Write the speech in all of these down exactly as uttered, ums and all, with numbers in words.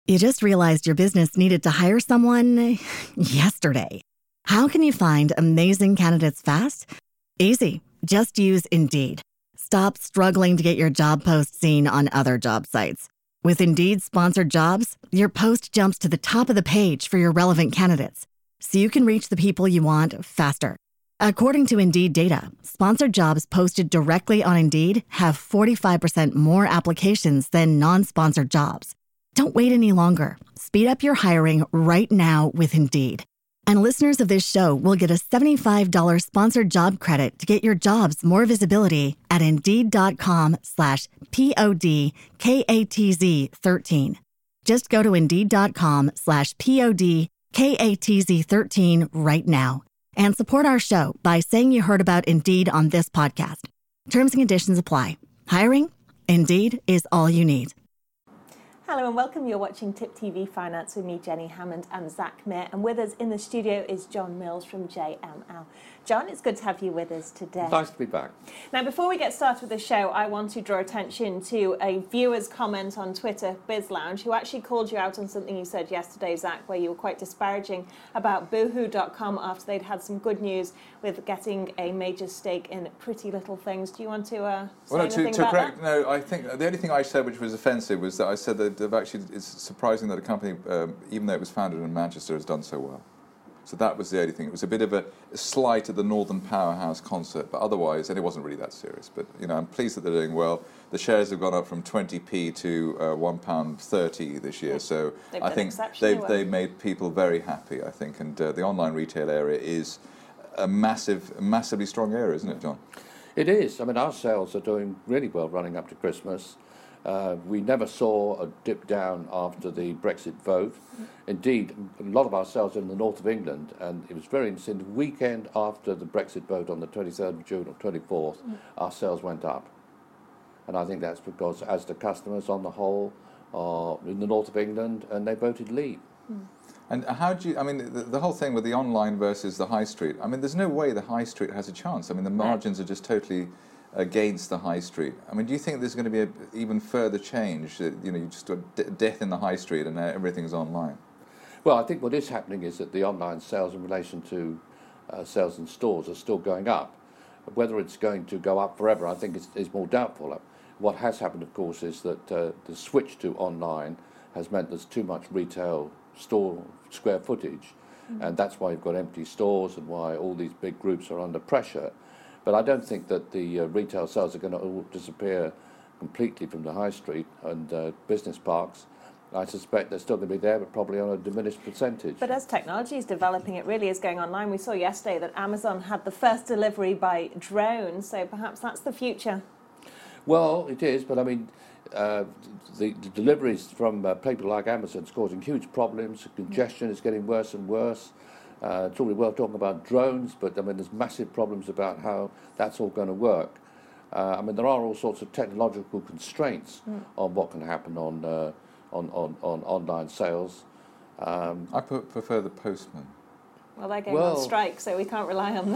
You just realized your business needed to hire someone yesterday. How can you find amazing candidates fast? Easy. Just use Indeed. Stop struggling to get your job post seen on other job sites. With Indeed sponsored jobs, your post jumps to the top of the page for your relevant candidates, so you can reach the people you want faster. According to Indeed data, sponsored jobs posted directly on Indeed have forty-five percent more applications than non-sponsored jobs. Don't wait any longer. Speed up your hiring right now with Indeed. And listeners of this show will get a seventy-five dollars sponsored job credit to get your jobs more visibility at Indeed.com slash P-O-D-K-A-T-Z 13. Just go to Indeed.com slash P-O-D-K-A-T-Z 13 right now and support our show by saying you heard about Indeed on this podcast. Terms and conditions apply. Hiring? Indeed is all you need. Hello and welcome. You're watching Tip T V Finance with me, Jenny Hammond, and Zach Mayer. And with us in the studio is John Mills from J M L. John, it's good to have you with us today. Nice to be back. Now, before we get started with the show, I want to draw attention to a viewer's comment on Twitter, BizLounge, who actually called you out on something you said yesterday, Zach, where you were quite disparaging about Boohoo dot com after they'd had some good news with getting a major stake in Pretty Little Things. Do you want to uh, say well, no, anything to, to about correct, that? No, I think the only thing I said which was offensive was that I said that they've actually, it's surprising that a company, um, even though it was founded in Manchester, has done so well. So that was the only thing. It was a bit of a slight at the Northern Powerhouse concert, but otherwise, and it wasn't really that serious. But you know, I'm pleased that they're doing well. The shares have gone up from twenty p to uh, one pound thirty this year. So They've I done think exceptionally they've well. they've made people very happy. I think, and uh, the online retail area is a massive, massively strong area, isn't it, John? It is. I mean, our sales are doing really well running up to Christmas. Uh, we never saw a dip down after the Brexit vote. Indeed, a lot of our sales are in the north of England, and it was very interesting. The weekend after the Brexit vote on the twenty-third of June or twenty-fourth, mm. our sales went up. And I think that's because as the customers on the whole are in the north of England and they voted Leave. Mm. And how do you, I mean, the, the whole thing with the online versus the high street, I mean, there's no way the high street has a chance. I mean, the margins are just totally against the high street. I mean, do you think there's going to be an even further change, that, you know, you just got d- death in the high street and everything's online? Well, I think what is happening is that the online sales in relation to uh, sales in stores are still going up. Whether it's going to go up forever, I think is, is more doubtful. What has happened, of course, is that uh, the switch to online has meant there's too much retail store square footage, mm-hmm. and that's why you've got empty stores and why all these big groups are under pressure. But I don't think that the uh, retail sales are going to all disappear completely from the high street and uh, business parks. I suspect they're still going to be there, but probably on a diminished percentage. But as technology is developing, it really is going online. We saw yesterday that Amazon had the first delivery by drone, so perhaps that's the future. Well, it is, but I mean, uh, the, the deliveries from uh, people like Amazon is causing huge problems. Congestion is getting worse and worse. Uh, it's all well talking about drones, but I mean, there's massive problems about how that's all going to work. Uh, I mean, there are all sorts of technological constraints mm. on what can happen on uh, on, on, on online sales. Um, I p- prefer the postman. Well, they're going well, on strike, so we can't rely on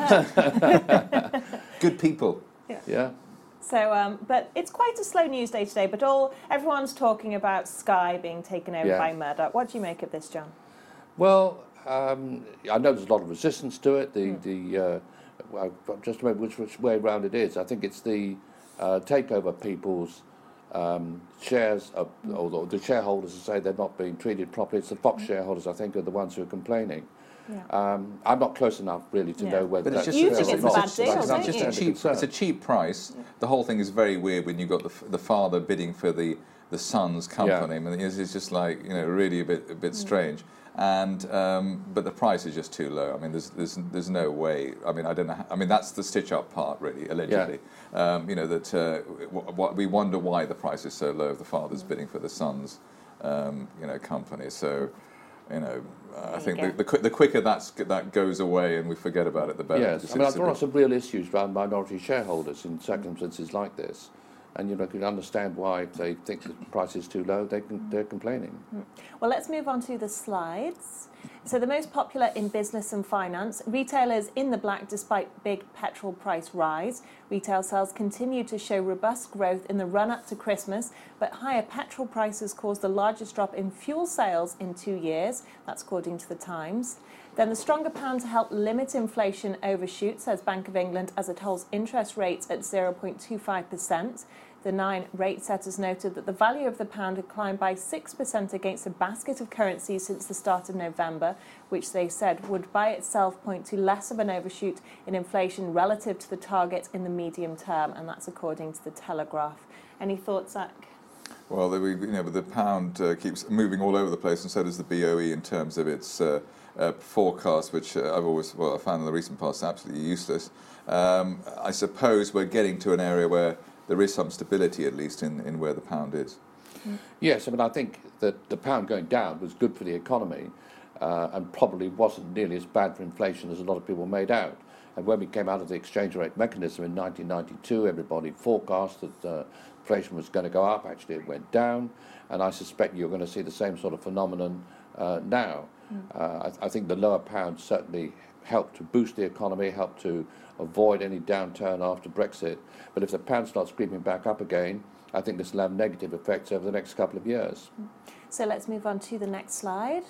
that. Good people. Yeah. Yeah. So, um, but it's quite a slow news day today. But all everyone's talking about Sky being taken over yeah. by Murdoch. What do you make of this, John? Well, um, I know there's a lot of resistance to it. The mm. the uh, well, just to remember which, which way round it is. I think it's the uh, takeover people's um, shares, of, mm. or the shareholders who say they're not being treated properly. It's the Fox mm. shareholders, I think, are the ones who are complaining. Yeah. Um, I'm not close enough really to yeah. know whether but it's that's you just, think fair it's or a not. bad deal, it's, don't just you? a cheap, it's a cheap price. Yeah. The whole thing is very weird when you've got the the father bidding for the the son's company. Yeah. I mean, it's, it's just like, you know, really a bit a bit strange. And um, but the price is just too low. I mean, there's there's there's no way. I mean, I don't know. How, I mean, that's the stitch up part, really, allegedly. Yeah. Um, you know that uh, w- w- we wonder why the price is so low if the father's bidding for the son's, um, you know, company. So, you know, uh, I think the, the, qu- the quicker that's that goes away and we forget about it, the better. Yes, I mean, there are some real issues around minority shareholders in circumstances like this. And you know, you can understand why if they think the price is too low, they can, they're complaining. Well, let's move on to the slides. So the most popular in business and finance, retailers in the black despite big petrol price rise. Retail sales continue to show robust growth in the run-up to Christmas, but higher petrol prices caused the largest drop in fuel sales in two years. That's according to the Times. Then the stronger pound to help limit inflation overshoot, says Bank of England, as it holds interest rates at zero point two five percent. The nine rate setters noted that the value of the pound had climbed by six percent against a basket of currencies since the start of November, which they said would by itself point to less of an overshoot in inflation relative to the target in the medium term, and that's according to the Telegraph. Any thoughts, Zach? Well, the, you know, the pound uh, keeps moving all over the place, and so does the B O E in terms of its uh, uh, forecast, which uh, I've always, well, I found in the recent past absolutely useless. Um, I suppose we're getting to an area where there is some stability, at least, in, in where the pound is. Yes, I mean, I think that the pound going down was good for the economy uh, and probably wasn't nearly as bad for inflation as a lot of people made out. And when we came out of the exchange rate mechanism in nineteen ninety-two, everybody forecast that uh, inflation was going to go up. Actually, it went down. And I suspect you're going to see the same sort of phenomenon uh, now. Mm. Uh, I, I think the lower pound certainly helped to boost the economy, helped to avoid any downturn after Brexit. But if the pound starts creeping back up again, I think this will have negative effects over the next couple of years. So let's move on to the next slide.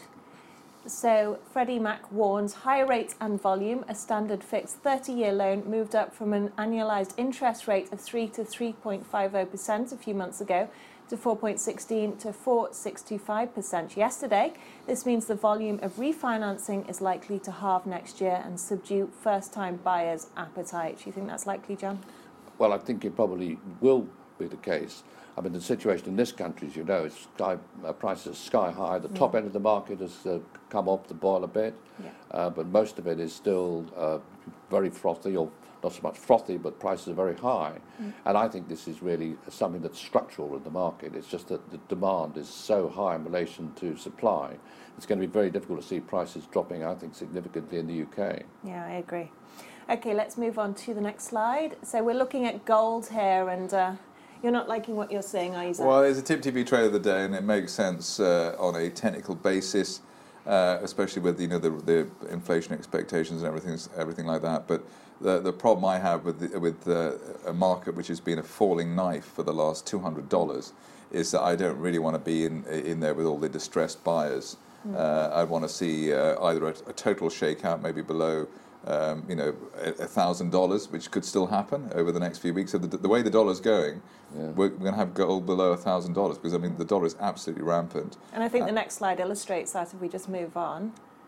So Freddie Mac warns higher rates and volume. A standard fixed thirty-year loan moved up from an annualised interest rate of three to three point five zero percent a few months ago to four point one six to four point six two five percent yesterday. This means the volume of refinancing is likely to halve next year and subdue first-time buyers' appetite. Do you think that's likely, John? Well, I think it probably will be the case. I mean, the situation in this country, as you know, is sky, uh, prices are sky high. The top yeah. end of the market has uh, come off the boil a bit, yeah. uh, but most of it is still uh, very frothy, or not so much frothy, but prices are very high. Mm. And I think this is really something that's structural in the market. It's just that the demand is so high in relation to supply. It's going to be very difficult to see prices dropping, I think, significantly in the U K. Yeah, I agree. Okay, let's move on to the next slide. So we're looking at gold here, and uh, you're not liking what you're saying, are you, Zach? Well, there's a Tip T V trade of the day, and it makes sense uh, on a technical basis, uh, especially with you know the, the inflation expectations and everything, everything like that. But the the problem I have with the, with uh, a market which has been a falling knife for the last two hundred dollars is that I don't really want to be in in there with all the distressed buyers. Mm. Uh, I want to see uh, either a, a total shakeout, maybe below. Um, you know, a thousand dollars, which could still happen over the next few weeks. So the, the way the dollar's going, yeah. we're, we're going to have gold below a thousand dollars because I mean the dollar is absolutely rampant. And I think uh, the next slide illustrates that. If we just move on,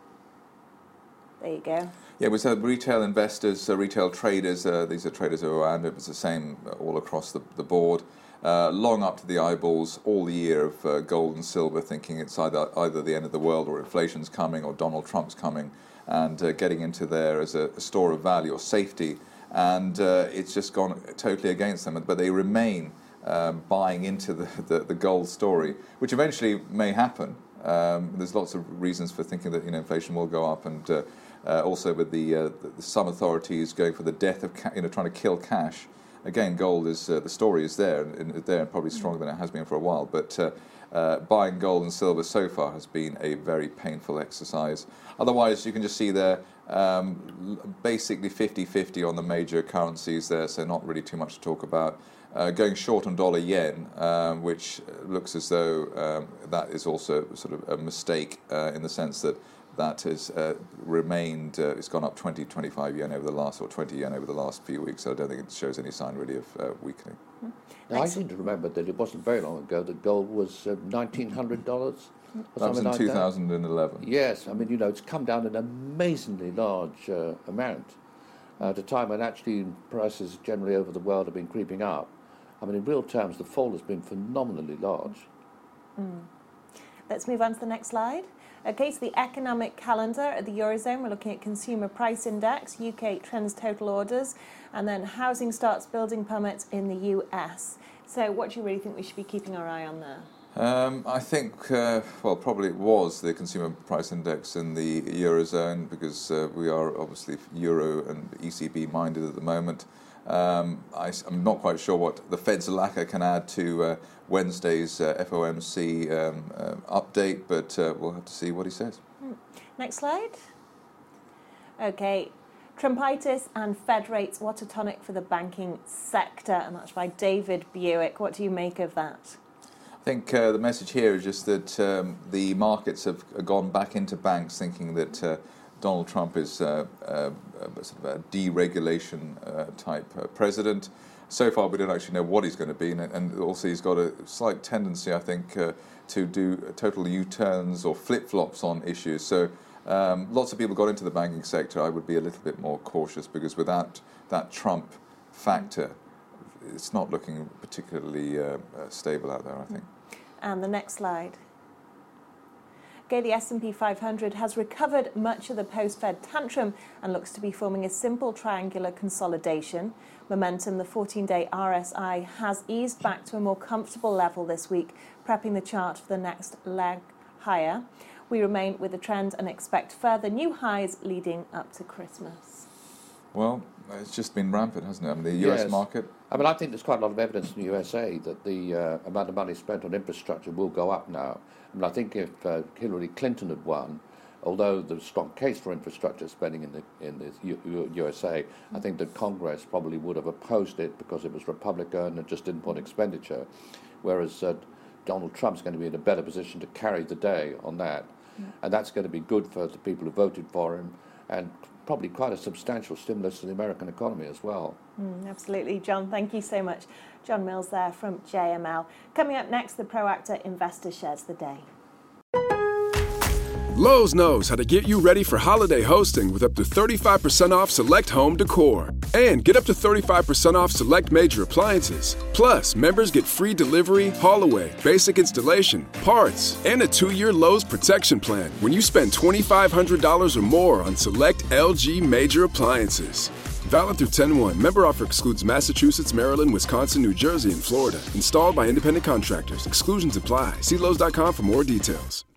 there you go. Yeah, we said retail investors, uh, retail traders. Uh, these are traders who are around. It was the same all across the, the board. Uh, long up to the eyeballs all the year of uh, gold and silver, thinking it's either either the end of the world or inflation's coming or Donald Trump's coming. And uh, getting into there as a, a store of value or safety, and uh, it's just gone totally against them. But they remain um, buying into the, the, the gold story, which eventually may happen. Um, there's lots of reasons for thinking that you know inflation will go up, and uh, uh, also with the, uh, the some authorities going for the death of ca- you know trying to kill cash. Again, gold is uh, the story is there and there and probably stronger than it has been for a while, but. Uh, Uh, buying gold and silver so far has been a very painful exercise. Otherwise, you can just see there um, basically fifty-fifty on the major currencies there, so not really too much to talk about. Uh, going short on dollar yen, um, which looks as though um, that is also sort of a mistake uh, in the sense that that has uh, remained, uh, it's gone up twenty, twenty-five yen over the last, or twenty yen over the last few weeks, so I don't think it shows any sign really of uh, weakening. Mm-hmm. Now, I seem to remember that it wasn't very long ago that gold was uh, nineteen hundred dollars. That was in like two thousand eleven. That. Yes, I mean, you know, it's come down an amazingly large uh, amount uh, at a time when actually prices generally over the world have been creeping up. I mean, in real terms, the fall has been phenomenally large. Mm. Let's move on to the next slide. Okay, so the economic calendar at the Eurozone, we're looking at consumer price index, U K trends total orders, and then housing starts, building permits in the U S. So what do you really think we should be keeping our eye on there? Um, I think, uh, well, probably it was the consumer price index in the Eurozone because uh, we are obviously Euro and E C B minded at the moment. Um, I, I'm not quite sure what the Fed's lacquer can add to uh, Wednesday's uh, F O M C um, uh, update, but uh, we'll have to see what he says. Next slide. Okay. Trumpitis and Fed rates, what a tonic for the banking sector, and that's by David Buick. What do you make of that? I think uh, the message here is just that um, the markets have gone back into banks thinking that uh, Donald Trump is uh, uh, sort of a deregulation uh, type uh, president. So far, we don't actually know what he's going to be, and, and also he's got a slight tendency, I think, uh, to do total U-turns or flip-flops on issues. So um, lots of people got into the banking sector. I would be a little bit more cautious because without that Trump factor, it's not looking particularly uh, uh, stable out there, I think. And the next slide. Okay, the S and P five hundred has recovered much of the post-Fed tantrum and looks to be forming a simple triangular consolidation. Momentum, the fourteen-day R S I, has eased back to a more comfortable level this week, prepping the chart for the next leg higher. We remain with the trend and expect further new highs leading up to Christmas. Well, it's just been rampant, hasn't it? I mean, the U S yes. market. I mean, I think there's quite a lot of evidence in the U S A that the uh, amount of money spent on infrastructure will go up now. I mean, I think if uh, Hillary Clinton had won, although there's a strong case for infrastructure spending in the in the U- U- U S A, mm-hmm. I think that Congress probably would have opposed it because it was Republican and just didn't want expenditure, whereas uh, Donald Trump's going to be in a better position to carry the day on that, mm-hmm. and that's going to be good for the people who voted for him, and probably quite a substantial stimulus to the American economy as well. Mm, absolutely, John. Thank you so much. John Mills there from J M L. Coming up next, the Proactor Investor Shares the Day. Lowe's knows how to get you ready for holiday hosting with up to thirty-five percent off select home decor. And get up to thirty-five percent off select major appliances. Plus, members get free delivery, haul away, basic installation, parts, and a two-year Lowe's protection plan when you spend twenty-five hundred dollars or more on select L G major appliances. Valid through ten one. Member offer excludes Massachusetts, Maryland, Wisconsin, New Jersey, and Florida. Installed by independent contractors. Exclusions apply. See Lowe's dot com for more details.